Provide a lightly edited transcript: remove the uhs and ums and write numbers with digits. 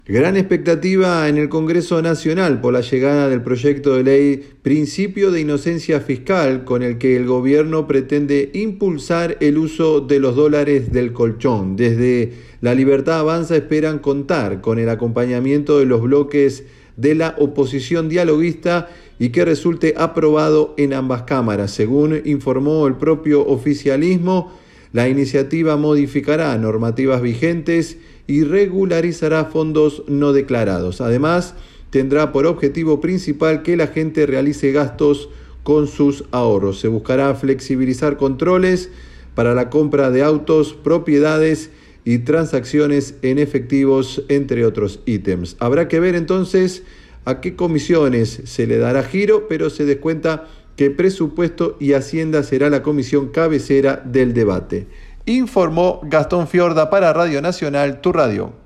Gran expectativa en el Congreso Nacional por la llegada del proyecto de ley Principio de Inocencia Fiscal, con el que el gobierno pretende impulsar el uso de los dólares del colchón. Desde La Libertad Avanza esperan contar con el acompañamiento de los bloques de la oposición dialoguista y que resulte aprobado en ambas cámaras. Según informó el propio oficialismo, la iniciativa modificará normativas vigentes y regularizará fondos no declarados. Además, tendrá por objetivo principal que la gente realice gastos con sus ahorros. Se buscará flexibilizar controles para la compra de autos, propiedades y transacciones en efectivos, entre otros ítems. Habrá que ver entonces a qué comisiones se le dará giro, pero se descuenta que Presupuesto y Hacienda será la comisión cabecera del debate. Informó Gastón Fiorda para Radio Nacional, tu radio.